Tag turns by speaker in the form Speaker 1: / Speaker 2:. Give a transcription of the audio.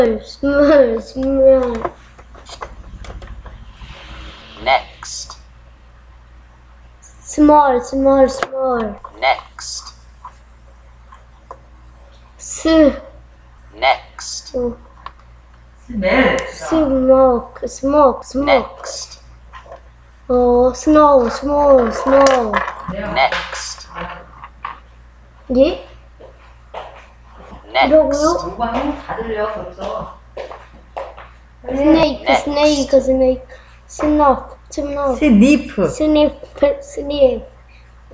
Speaker 1: small.
Speaker 2: Next.
Speaker 1: Small.
Speaker 2: Next. Next.
Speaker 1: Smoke.
Speaker 2: Next.
Speaker 1: Oh, snow.
Speaker 2: Next.
Speaker 1: 예?
Speaker 2: Next.
Speaker 3: 요거 하면 다 들려 벌써.
Speaker 1: Snake. Snuff.
Speaker 3: 스니프.
Speaker 1: Sniff.